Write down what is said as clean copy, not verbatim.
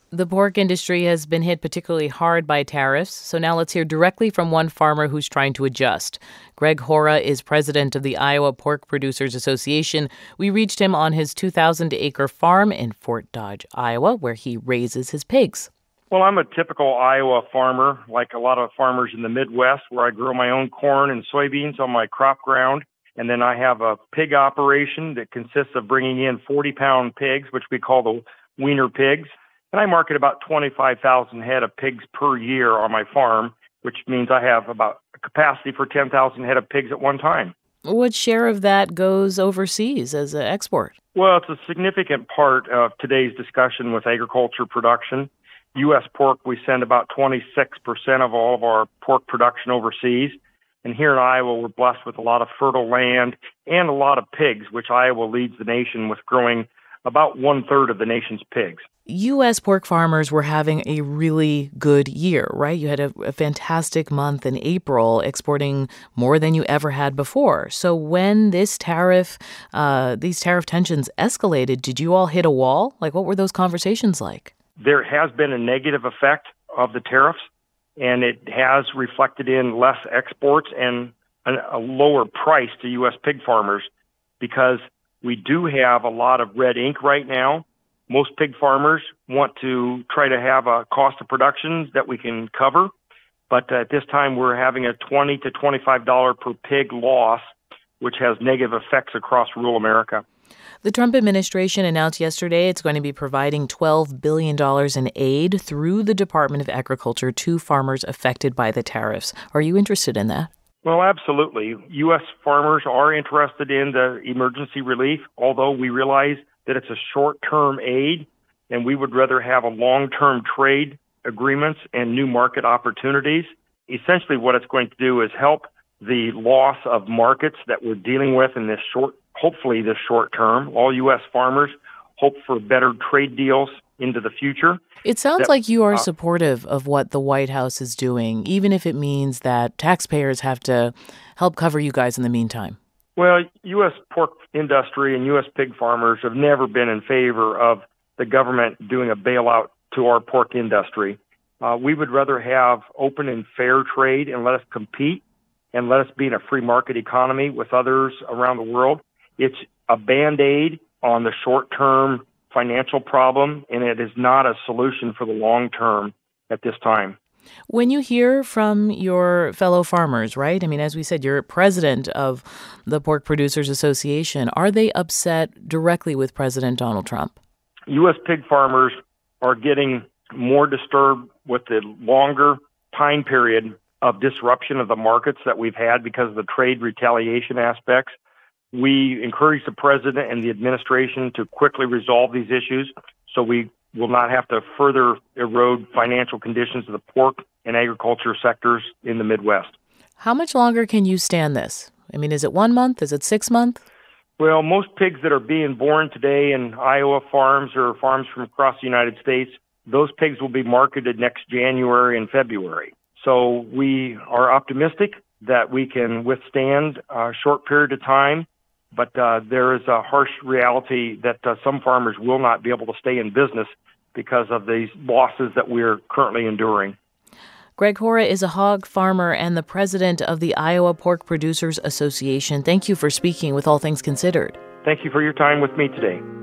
The pork industry has been hit particularly hard by tariffs, so now let's hear directly from one farmer who's trying to adjust. Greg Hora is president of the Iowa Pork Producers Association. We reached him on his 2,000-acre farm in Fort Dodge, Iowa, where he raises his pigs. Well, I'm a typical Iowa farmer, like a lot of farmers in the Midwest, where I grow my own corn and soybeans on my crop ground. And then I have a pig operation that consists of bringing in 40-pound pigs, which we call the wiener pigs. And I market about 25,000 head of pigs per year on my farm, which means I have about a capacity for 10,000 head of pigs at one time. What share of that goes overseas as an export? Well, it's a significant part of today's discussion with agriculture production. U.S. pork, we send about 26% of all of our pork production overseas. And here in Iowa, we're blessed with a lot of fertile land and a lot of pigs, which Iowa leads the nation with growing about 1/3 of the nation's pigs. U.S. pork farmers were having a really good year, right? You had a fantastic month in April, exporting more than you ever had before. So when these tariff tensions escalated, did you all hit a wall? Like, what were those conversations like? There has been a negative effect of the tariffs, and it has reflected in less exports and a lower price to U.S. pig farmers because we do have a lot of red ink right now. Most pig farmers want to try to have a cost of production that we can cover, but at this time we're having a $20 to $25 per pig loss, which has negative effects across rural America. The Trump administration announced yesterday it's going to be providing $12 billion in aid through the Department of Agriculture to farmers affected by the tariffs. Are you interested in that? Well, absolutely. U.S. farmers are interested in the emergency relief, although we realize that it's a short-term aid, and we would rather have a long-term trade agreements and new market opportunities. Essentially, what it's going to do is help the loss of markets that we're dealing with in this hopefully this short term. All U.S. farmers hope for better trade deals into the future. It sounds like you are supportive of what the White House is doing, even if it means that taxpayers have to help cover you guys in the meantime. Well, U.S. pork industry and U.S. pig farmers have never been in favor of the government doing a bailout to our pork industry. We would rather have open and fair trade and let us compete and let us be in a free market economy with others around the world. It's a Band-Aid on the short-term financial problem, and it is not a solution for the long term at this time. When you hear from your fellow farmers, right? I mean, as we said, you're president of the Pork Producers Association. Are they upset directly with President Donald Trump? U.S. pig farmers are getting more disturbed with the longer time period of disruption of the markets that we've had because of the trade retaliation aspects. We encourage the president and the administration to quickly resolve these issues so we will not have to further erode financial conditions of the pork and agriculture sectors in the Midwest. How much longer can you stand this? I mean, is it 1 month? Is it 6 months? Well, most pigs that are being born today in Iowa farms or farms from across the United States, those pigs will be marketed next January and February. So we are optimistic that we can withstand a short period of time. But there is a harsh reality that some farmers will not be able to stay in business because of these losses that we're currently enduring. Greg Hora is a hog farmer and the president of the Iowa Pork Producers Association. Thank you for speaking with All Things Considered. Thank you for your time with me today.